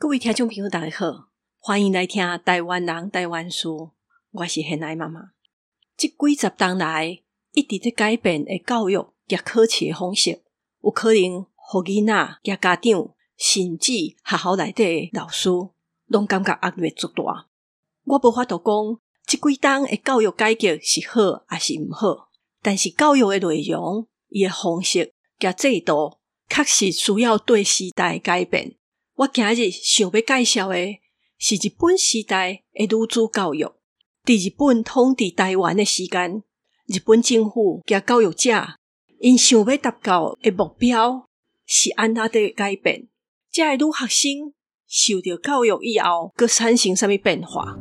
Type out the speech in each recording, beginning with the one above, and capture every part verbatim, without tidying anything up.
各位听众朋友大家好，欢迎来听台湾人台湾事，我是现爱妈妈。这几十年来一直在改变的教育及考试的方式，有可能予囡仔及家长甚至学校内底的老师拢感觉压力足大。我无法度讲这几档的教育改革是好还是毋好，但是教育的内容、伊的方式及制度确实需要对时代改变。我今日想要介绍的是日本时代的女子教育。伫日本统治台湾的时间，日本政府及教育者因想要达到的目标是安怎的改变？这个女学生受到教育以后，佮产生什么变化？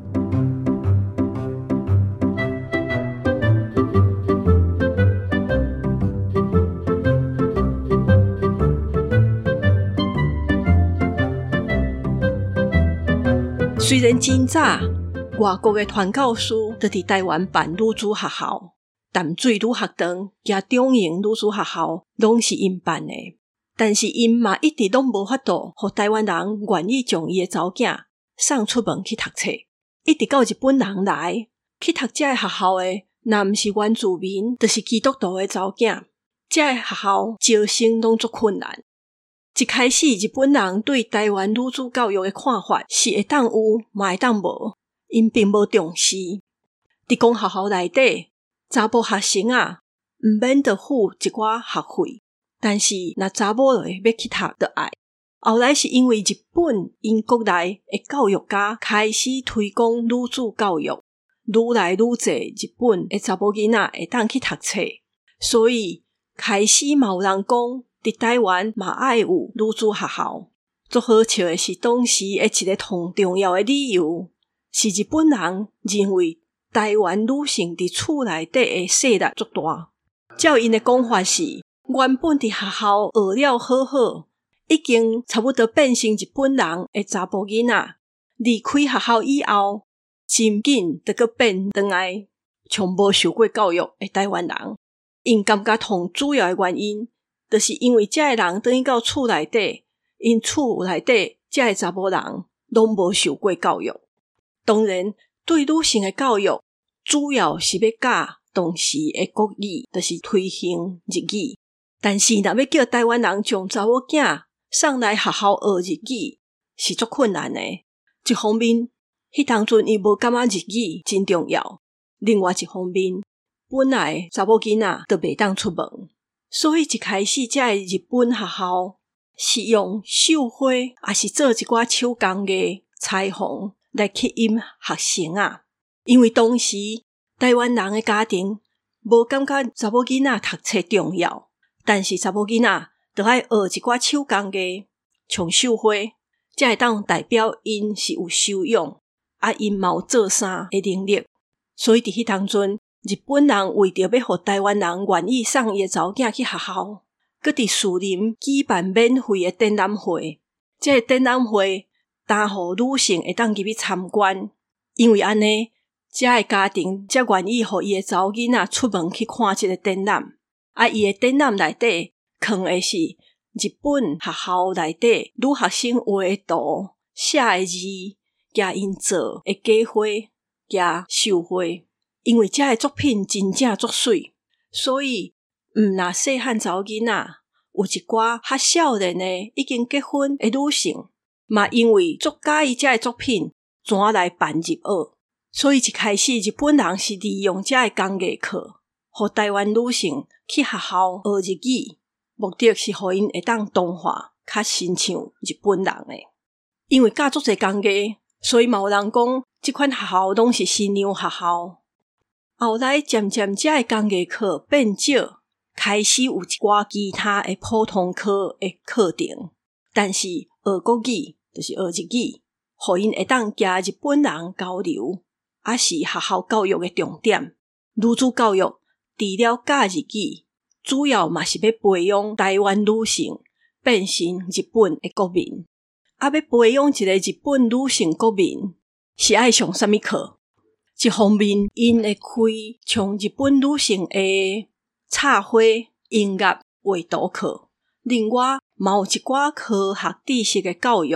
虽然真早外国的传教士就伫台湾办女子学校、淡水女学堂及中型女子学校拢是因办的，但是因嘛一直拢无法度互台湾人愿意将伊的查某囝送出门去读册。一直到日本人来去读这个学校的，若毋是原住民，就是基督徒的查某囝，这个学校招生拢足困难。一开始日本人对台湾女子教育的看法是会当有嘛会当无，因并无重视。伫公学校内底，查甫学生啊毋免得付一寡学费，但是若查某了要去读就爱。后来是因为日本因国内的教育家开始推广女子教育，愈来愈侪日本的查某囡仔会当去读册，所以开始嘛有人讲伫台湾嘛爱有女子学校。足好笑的是，当时的一个同重要的理由是日本人认为台湾女性伫厝内底的势力足大。照因的讲法是，原本伫学校学了好好，已经差不多变成日本人的查甫囡仔，离开学校以后，真紧就搁变回来从无受过教育的台湾人。因感觉同主要的原因，就是因为这个人等于到厝内底，因厝内底这个查某人拢无受过教育。当然，对女性的教育主要是要教当时的国语，就是推行日语。但是若要叫台湾人将查某囝送来学校学日语，是足困难的。一方面，迄当阵伊无感觉日语真重要；另外一方面，本来查某囡仔就袂当出门。所以一开始这个日本学校是用绣花，也是做一寡手工艺、裁缝来吸引学生啊。因为当时台湾人的家庭无感觉查某囡仔读册重要，但是查某囡仔就爱学一寡手工艺，像绣花，才会当代表因是有修养，啊因嘛有做衫的能力。所以伫迄当阵，日本人为着要互台湾人愿意送伊的查某囝去学校，搁伫树林举办免费的展览会。这个展览会担互女性会当入去参观，因为安尼，这个家庭才愿意互伊的查某囡仔出门去看这个展览。啊，伊的展览内底藏的是日本学校内底女学生画的图、写的字，加因做的假花加绣花。因为这个作品真正足水，所以毋若细汉查某囡仔，有一寡较少年的已经结婚的女性，嘛因为足喜意这个作品，怎来办入学。所以一开始日本人是利用这个工艺课，互台湾女性去学校学日语，目的是互因会当同化，较亲像日本人的。因为教足侪工艺，所以嘛有人讲，这款学校拢是新娘学校。后来渐渐这个工艺课变少，开始有一寡其他的普通科的课程，但是学国语就是学日语，互因会当甲日本人交流，也是学校教育的重点。女子教育除了教日语，主要嘛是要培养台湾女性变成日本的国民。啊，要培养一个日本女性国民，是爱上什么课？一方面，因会开像日本女性的插花、音乐、画图课；另外，嘛有一寡科学知识的教育，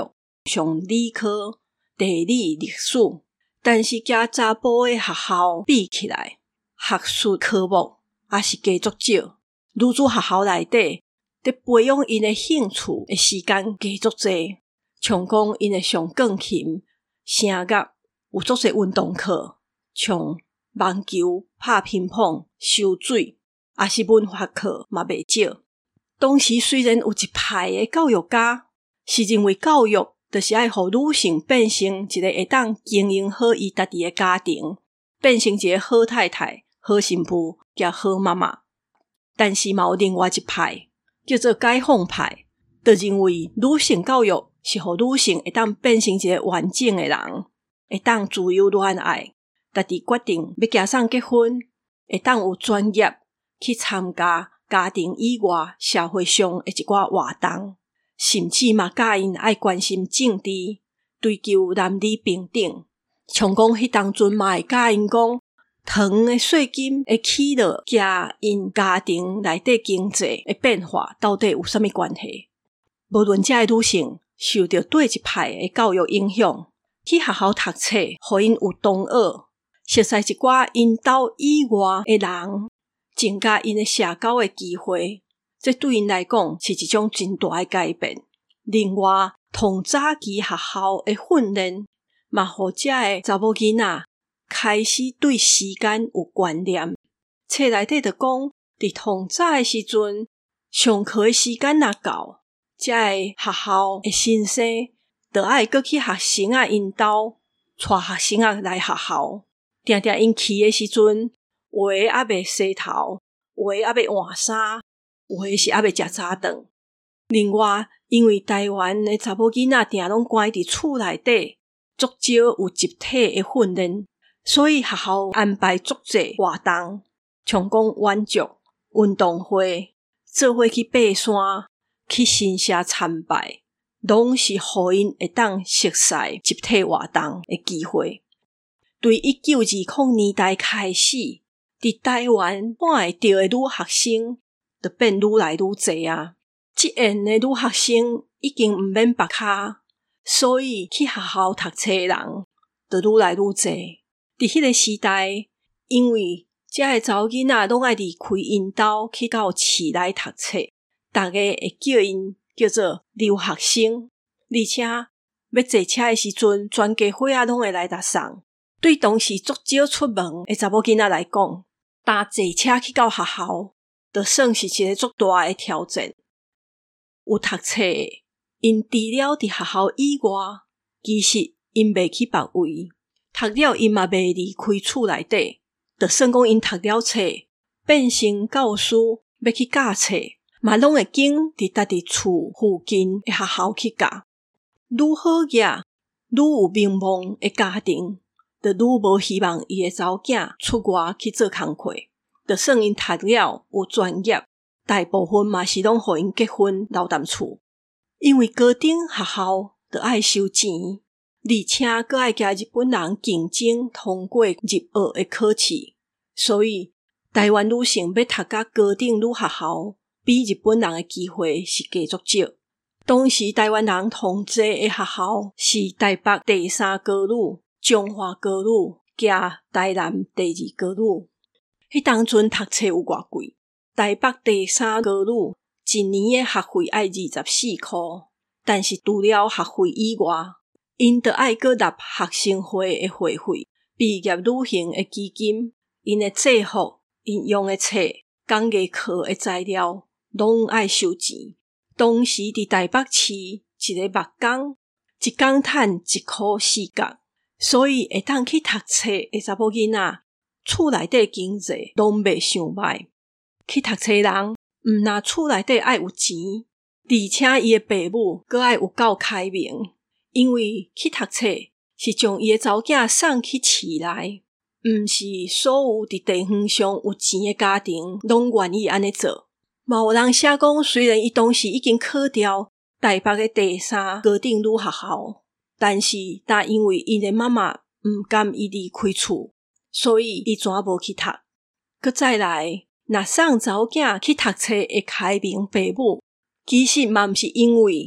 上理科、地理、历史，但是甲查甫的学校比起来，学术科目也是加足少。女子学校内底伫培养因的兴趣的时间加足侪，像讲因会上钢琴、声乐，有足侪运动课，像网球、拍乒乓、游水，也是文化课嘛袂少。当时虽然有一派的教育家是认为教育就是要互女性变成一个会当经营好伊家己的家庭，变成一个好太太、好媳妇甲好妈妈。但是嘛有另外一派叫做解放派，就认为女性教育是互女性会当变成一个完整的人，会当自由恋爱，家己决定要行上结婚，会当有专业去参加家庭以外社会上的一寡活动，甚至嘛教因爱关心政治，追求男女平等。像讲迄当阵嘛会教因讲糖的税金的起落甲因家庭内底经济的变化到底有啥物关系？无论遮的女性受到对一派的教育影响，去学校读册，互因有同学，熟悉一寡因兜以外的人，增加因的社交的机会，这对因来讲是一种真大的改变。另外，同早期学校的训练，嘛互遮的查某囡仔开始对时间有观念。册内底就讲，伫同早的时阵，上课的时间若到，遮的学校的先生就爱搁去学生仔因兜带学生仔来学校。定定因去的时阵，有的还未洗头，有的还未换衫，有的是还未食早顿。另外，因为台湾的查某囡仔定拢关伫厝内底，足少有集体的训练，所以学校安排足侪活动，像讲远足、运动会、做伙去爬山、去神社参拜，拢是互因会当熟悉集体活动的机会。对一九二零年代开始，伫台湾看会到的女学生就变愈来愈侪啊。即缘的女学生已经毋免绑脚，所以去学校读册的人就愈来愈侪。伫迄个时代，因为遮的查某囡仔拢爱离开因兜去到市内读册，逐个会叫因叫做留学生，而且要坐车的时阵，全家伙仔拢会来搭送。对当时足少出门的查某囡仔来讲，搭坐车去到学校，就算是一个足大的挑战。有读册的，因除了伫学校以外，其实因袂去别位。读了因嘛袂离开厝内底，就算讲因读了册，变成教师要去教册，嘛拢会经伫家己厝附近的学校去教。愈好业、愈有名望的家庭，就愈无希望伊的查某囝出外去做工课。就算因读了有专业，大部分嘛是拢互因结婚留踮厝，因为高等学校就爱收钱，而且佫爱甲日本人竞争通过入学的考试，所以台湾女性要读到高等女学校，比日本人的机会是加足少。当时台湾人同济的学校是台北第三高女、中华高女加台南第二高女。迄当阵读册有偌贵？台北第三高女一年的学费爱二十四箍，但是除了学费以外，因就爱搁纳学生会的会费、毕业旅行的基金、因的制服、因用的册、工艺课的材料，拢爱收钱。当时伫台北市一个木工，一工趁一箍四角，所以会当去读册的查某囡仔，厝内底经济拢袂伤歹。去读册人，毋若厝内底爱有钱，而且伊的爸母阁爱有够开明，因为去读册是将伊的查某囝送去市内，毋是所有伫地方上有钱的家庭拢愿意安尼做。嘛有人写讲，虽然伊当时已经考掉台北的第三高等女学校，但是但因为伊的妈妈毋甘伊离开厝，所以伊怎无去读。佮再来，若送查某囝去读册的开明爸母，其实嘛毋是因为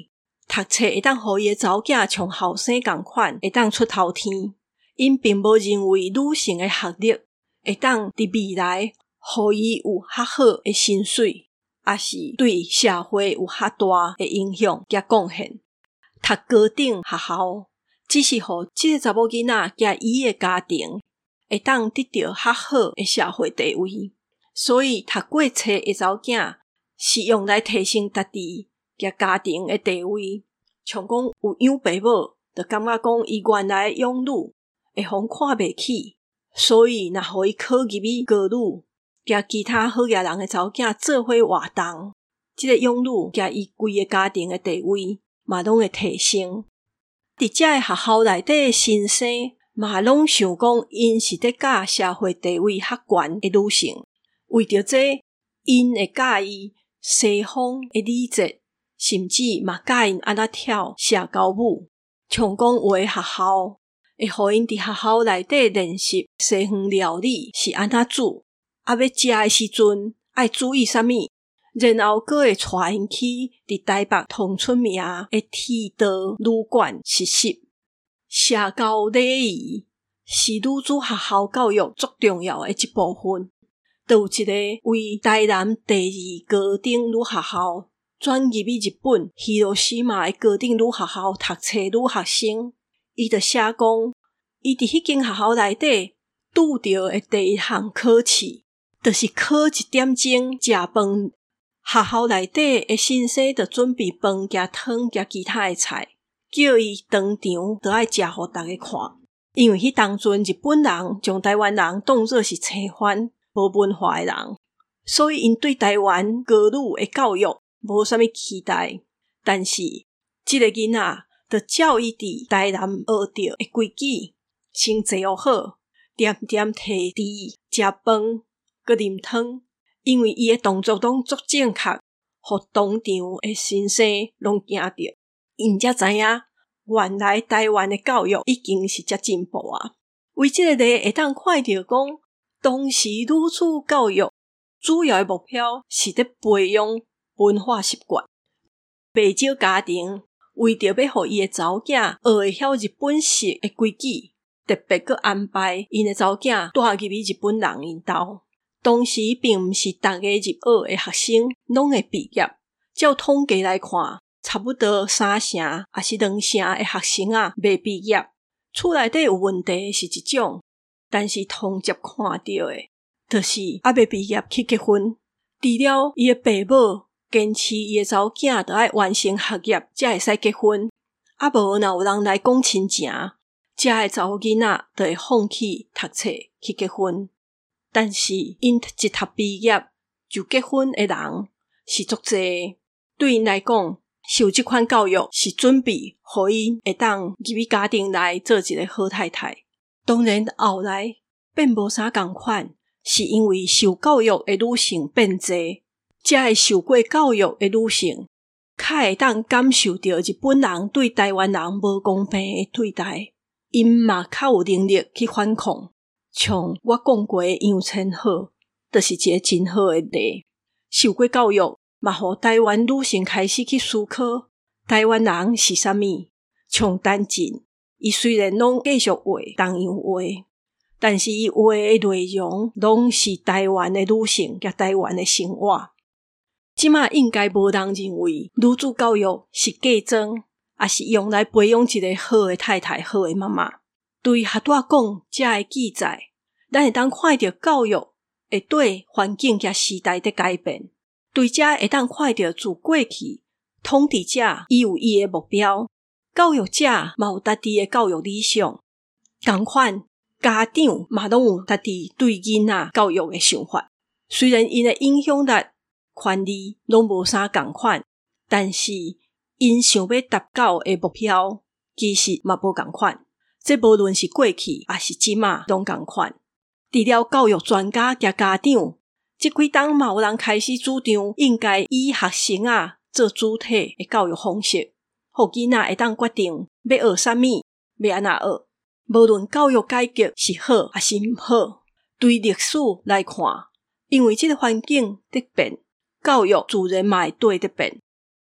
读册会当互伊的查某囝像后生同款会当出头天，因并无认为女性的学历会当伫未来互伊有较好的薪水，也是对社会有较大的影响甲贡献。读高等学校只是互即个查某囡仔甲伊的家庭会当得到较好的社会地位，所以读过册的查某囝是用来提升家己甲家庭的地位。像讲有养爸母，就感觉讲伊原来的养女会互看袂起，所以若互伊考入去高女，甲其他好野人的查某囝做伙活动，即个养女甲伊规个家庭的地位嘛拢会提升。伫遮个学校内底的新生嘛拢想讲因是伫教社会地位较悬的女性，为着这因会介意西方的礼节，甚至嘛教因安怎跳社交舞。像讲有的学校会互因伫学校内底练习西方料理是安怎煮，啊要食的时阵爱注意啥物，然后佫会带因去伫台北同出名的剃刀旅馆实习。社交礼仪是女子学校教育足重要的一部分。就有一个为台南第二高等女学校转入去日本希罗西玛的高等女学校读册女学生，伊就写讲，伊伫迄间学校内底拄到的第一项考试，就是考一点钟食饭。学校内底的先生就准备饭加汤加其他的菜，叫伊当场就爱食互大家看。因为迄当阵日本人将台湾人当作是青番无文化的人，所以因对台湾高女的教育无啥物期待。但是即个囡仔就照伊伫台南学到的规矩，先坐学好，点点摕箸食饭，佮啉汤。因为伊的动作拢足正确，互当场的先生拢惊着，因才知影原来台湾的教育已经是遮进步啊。为即个例会当看到讲，当时女子教育主要的目标是伫培养文化习惯。不少家庭为着要互伊的查某囝学会晓日本式的规矩，特别佮安排因的查某囝带入去日本人因兜。当时并毋是逐个入学的学生拢会毕业，照统计来看，差不多三成还是两成的学生啊未毕业。厝内底有问题是一种，但是通接看到的，就是还未毕业去结婚。除了伊的爸母坚持伊的查某囝就爱完成学业才会使结婚，啊无若有人来讲亲情，遮的查某囡仔就会放弃读册去结婚。但是因一读毕业就结婚的人是足侪，对因来讲，受这款教育是准备互因会当入去家庭内做一个好太太。当然后来变无啥共款，是因为受教育的女性变侪，才会受过教育的女性较会当感受到日本人对台湾人无公平的对待，因嘛较有能力去反抗。像我讲过的杨千鹤，就是一个真好的例。受过教育嘛，互台湾女性开始去思考台湾人是啥物。像陈进，伊虽然拢继续画同样画，但是伊画的内容拢是台湾的女性甲台湾的生活。即马应该无人认为女子教育是嫁妆，也是用来培养一个好的太太、好的妈妈。对学大讲遮的记载，咱会当看到教育会对环境甲时代的改变。对遮会当看到自过去统治者伊有伊的目标，教育者嘛有家己的教育理想，同款家长嘛拢有家己对囡仔教育的想法。虽然因的影响力、权利拢无啥共款，但是因想要达到的目标其实嘛无共款。这无论是过去还是即马拢同款。除了教育专家甲家长，这几冬嘛有人开始主张应该以学生啊做主体的教育方式，互囡仔会当决定要学啥物，要安怎学。无论教育改革是好还是毋好，对历史来看，因为这个环境在变，教育自然嘛会对在变。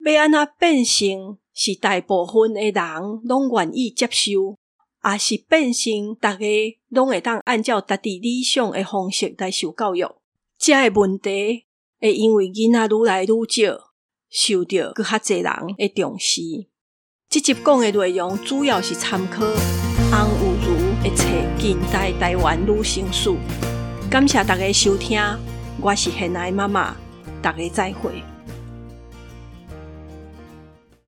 要安怎变成是大部分的人拢愿意接受，也是变成大家拢会当按照家己理想的方式来受教育，这个问题会因为囡仔愈来愈少，受到更较侪人的重视。这集讲的内容主要是参考翁有如的册《近代台湾女性史》。感谢大家收听，我是贤爱妈妈，大家再会。